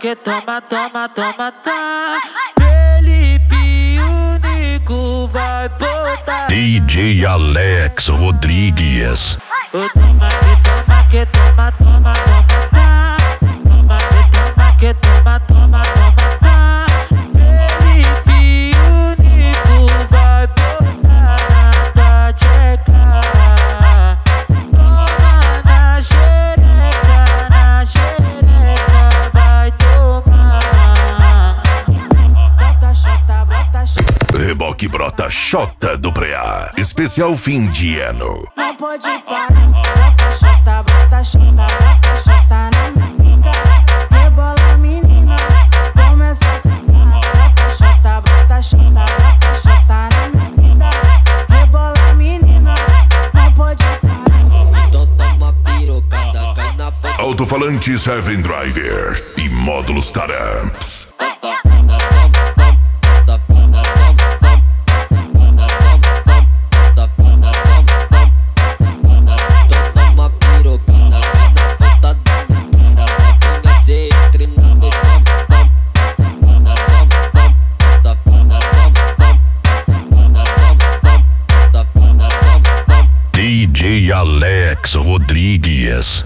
que toma, toma, toma, tá. Felipe Único vai botar. DJ Alex Rodrigues. O toma que toma, toma, toma, tá. Toma que toma, toma, toma, tá. Felipe Único vai botar na tcheca. Toma na xereca vai tomar. Bota xota, bota xota. Reboque brota Xota do Preá. Especial fim de ano. Não pode parar. Bota xota, bota xota, bota xota na minha pica. Rebola menina, começa a sentar. Bota xota, bota xota, bota xota na minha vida. Rebola menina, não pode parar. Então toma pirocada, cai na ponta. Alto-falante Seven Driver e módulos Taramps. DJ Alex Rodrigues.